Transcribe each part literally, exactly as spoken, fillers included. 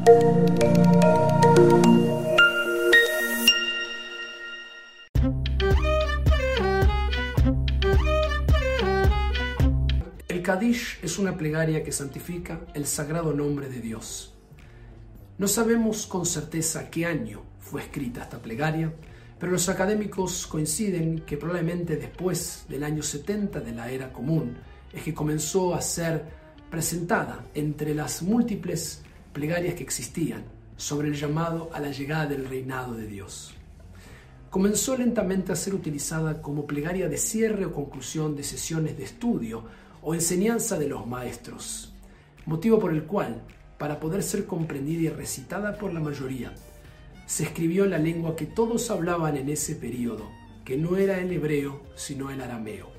El Kadish es una plegaria que santifica el sagrado nombre de Dios. No sabemos con certeza qué año fue escrita esta plegaria, pero los académicos coinciden que probablemente después del año setenta de la era común es que comenzó a ser presentada entre las múltiples plegarias que existían sobre el llamado a la llegada del reinado de Dios. Comenzó lentamente a ser utilizada como plegaria de cierre o conclusión de sesiones de estudio o enseñanza de los maestros, motivo por el cual, para poder ser comprendida y recitada por la mayoría, se escribió en la lengua que todos hablaban en ese periodo, que no era el hebreo, sino el arameo.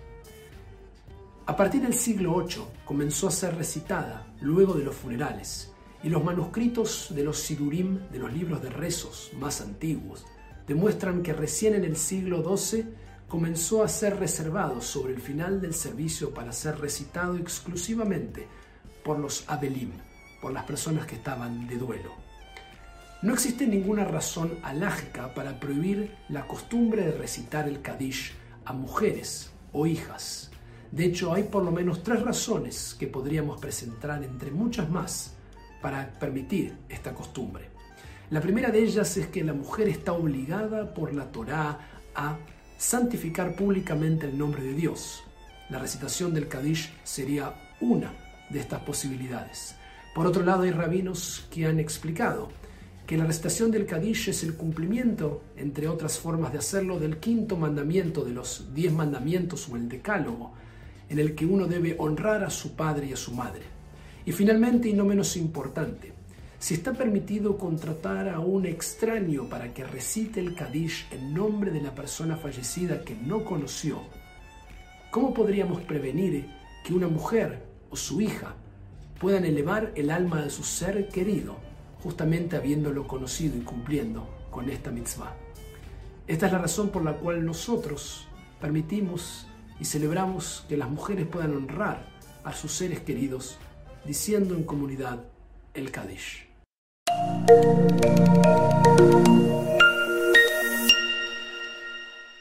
A partir del siglo ocho comenzó a ser recitada luego de los funerales, y los manuscritos de los sidurim, de los libros de rezos más antiguos, demuestran que recién en el siglo doce comenzó a ser reservado sobre el final del servicio para ser recitado exclusivamente por los abelim, por las personas que estaban de duelo. No existe ninguna razón halájica para prohibir la costumbre de recitar el Kadish a mujeres o hijas. De hecho, hay por lo menos tres razones que podríamos presentar entre muchas más para permitir esta costumbre. La primera de ellas es que la mujer está obligada por la Torá a santificar públicamente el nombre de Dios. La recitación del Kadish sería una de estas posibilidades. Por otro lado, hay rabinos que han explicado que la recitación del Kadish es el cumplimiento, entre otras formas de hacerlo, del quinto mandamiento de los diez mandamientos o el decálogo, en el que uno debe honrar a su padre y a su madre. Y finalmente, y no menos importante, si está permitido contratar a un extraño para que recite el Kadish en nombre de la persona fallecida que no conoció, ¿cómo podríamos prevenir que una mujer o su hija puedan elevar el alma de su ser querido, justamente habiéndolo conocido y cumpliendo con esta mitzvah? Esta es la razón por la cual nosotros permitimos y celebramos que las mujeres puedan honrar a sus seres queridos diciendo en comunidad el Kadish.